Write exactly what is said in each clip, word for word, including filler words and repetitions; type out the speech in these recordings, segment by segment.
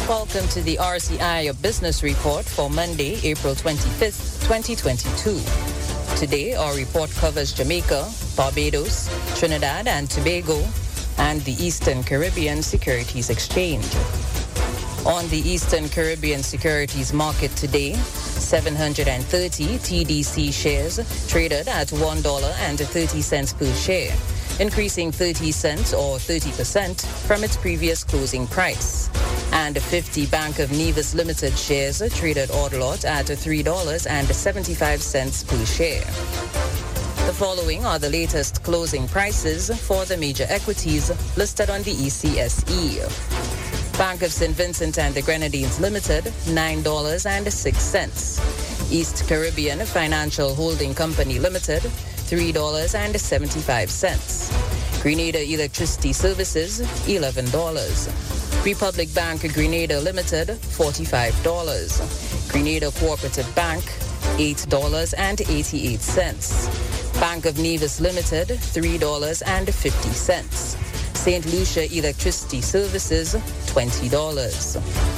Welcome to the R C I Business Report for Monday, April twenty-fifth, twenty twenty-two. Today, our report covers Jamaica, Barbados, Trinidad and Tobago, and the Eastern Caribbean Securities Exchange. On the Eastern Caribbean Securities Market today, seven hundred thirty T D C shares traded at one dollar and thirty cents per share, increasing thirty cents or thirty percent from its previous closing price. And fifty Bank of Nevis Limited shares traded odd lot at three dollars and seventy-five cents per share. The following are the latest closing prices for the major equities listed on the E C S E. Bank of Saint Vincent and the Grenadines Limited, nine dollars and six cents. East Caribbean Financial Holding Company Limited, three dollars and seventy-five cents. Grenada Electricity Services, eleven dollars. Republic Bank Grenada Limited, forty-five dollars. Grenada Cooperative Bank, eight dollars and eighty-eight cents. Bank of Nevis Limited, three dollars and fifty cents. Saint Lucia Electricity Services, twenty dollars.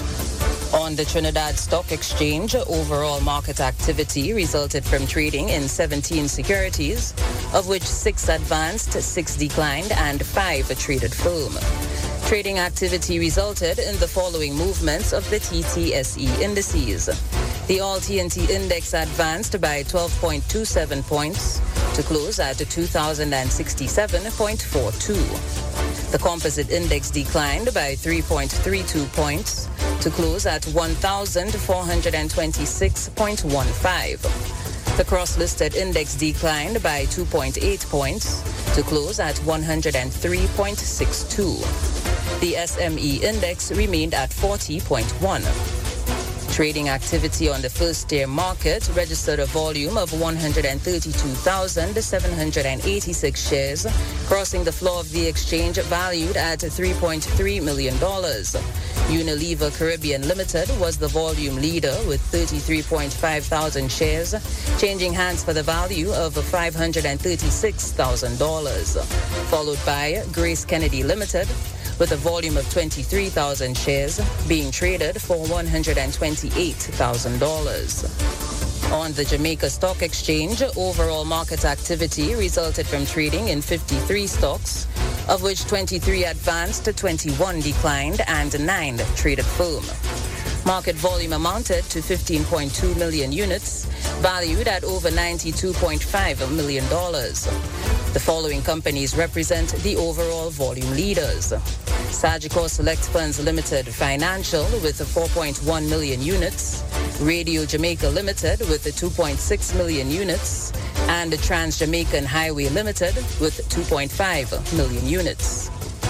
On the Trinidad Stock Exchange, overall market activity resulted from trading in seventeen securities, of which six advanced, six declined, and five traded firm. Trading activity resulted in the following movements of the T T S E indices. The All T N T Index advanced by twelve point two seven points to close at two thousand sixty-seven point four two. The Composite Index declined by three point three two points to close at one thousand four hundred twenty-six point one five. The Cross-Listed Index declined by two point eight points to close at one hundred three point six two. The S M E Index remained at forty point one. Trading activity on the first-tier market registered a volume of one hundred thirty-two thousand seven hundred eighty-six shares, crossing the floor of the exchange valued at three point three million dollars. Unilever Caribbean Limited was the volume leader with thirty-three point five thousand shares, changing hands for the value of five hundred thirty-six thousand dollars, followed by Grace Kennedy Limited, with a volume of twenty-three thousand shares being traded for one hundred twenty-eight thousand dollars. On the Jamaica Stock Exchange, overall market activity resulted from trading in fifty-three stocks, of which twenty-three advanced, twenty-one declined, and nine traded firm. Market volume amounted to fifteen point two million units, valued at over ninety-two point five million dollars. The following companies represent the overall volume leaders. Sagicor Select Funds Limited Financial with four point one million units, Radio Jamaica Limited with two point six million units, and Trans Jamaican Highway Limited with two point five million units.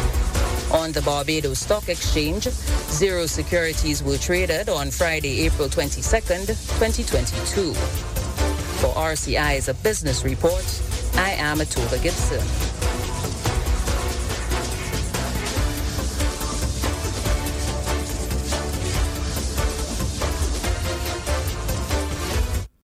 On the Barbados Stock Exchange, zero securities were traded on Friday, April twenty-second, twenty twenty-two. For R C I's Business Report, I am Atola Gibson.